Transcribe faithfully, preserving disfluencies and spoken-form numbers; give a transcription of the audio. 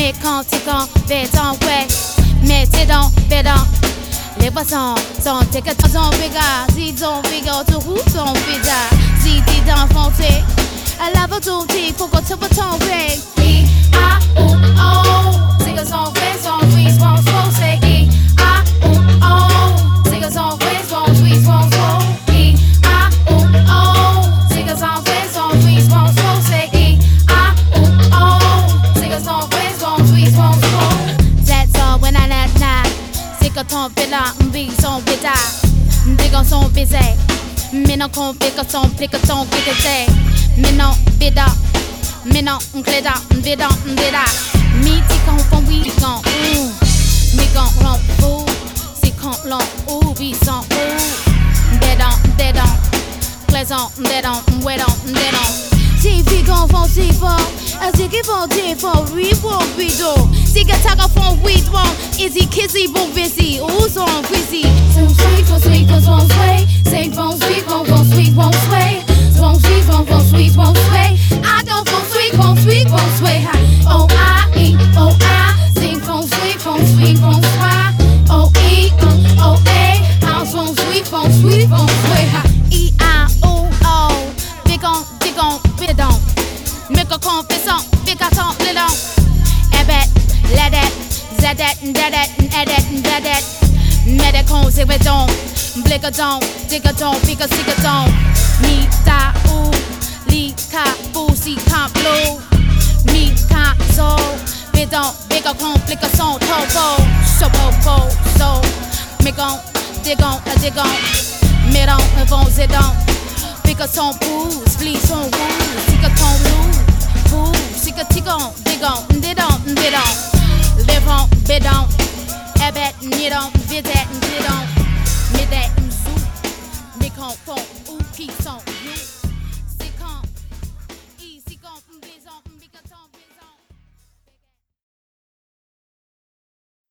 mais quand tu quand fais ton ouais, mais tu don't fais don't. Les poissons sont tes que ton regard, si ton regard te roule ton visage, si t'es d'enfanté, à la volonté pour que tu vas tomber. I, A, O, O, c'est que son fait, son fruit, son faux, c'est I, A, O, O, c'est que son fait, son fruit, son faux, I, A, O, O, c'est que son fait, son fruit, son faux, c'est I, A, O, O, c'est que son fait, son fruit, son faux. That's all when I let night. C'est que ton villa, m'bi son vita, m'digon son busy, mais non qu'on fait que son plique ton quitte. Mais non, bida, mais non, m'cléda, m'bida, m'bida. Mi ti kon fon oui kon ou, mi kon ron ou, si kon lon ou, bi son ou. M'dedon, m'dedon, plaisant, m'dedon, m'wedon, m'dedon. Si vi kon fon si fon, asi ki fon ti fon, oui fon bido. Si ka taka fon oui fon, easy kissy bon busy, ou son busy. Son sweet, son sweet, son son sway, say fon sweet, fon fon sweet, fon sway. Won't sweet, won't won't sweet, won't sway. I don't won't sweet, won't sweet, won't sway. O I E O I, sing won't sweet, won't sweet, won't sway. O E O A, house won't sweet, won't sweet, won't sway. E I O O, big on, big on, big on. Make a confession, big a ton, little. Ebet, let that, zed that, that that, ed that, that that. Medical, zip it on, blick a don, dig a don, big a sig a don. Mi ta u, li ka bu si ka blue. Mi ka so, bidon, big a complication, topo, so po so. Make on, dig on, a dig on, mid on, a bon zidon. Big a son booze, flee son woo, sick a ton loo, boo, sick a tick on, dig on, did on, did on. Live on, bid on, ebet, nid on, vid that, did on, mid that, zoo. Make on, phone, ooh, keep on, you.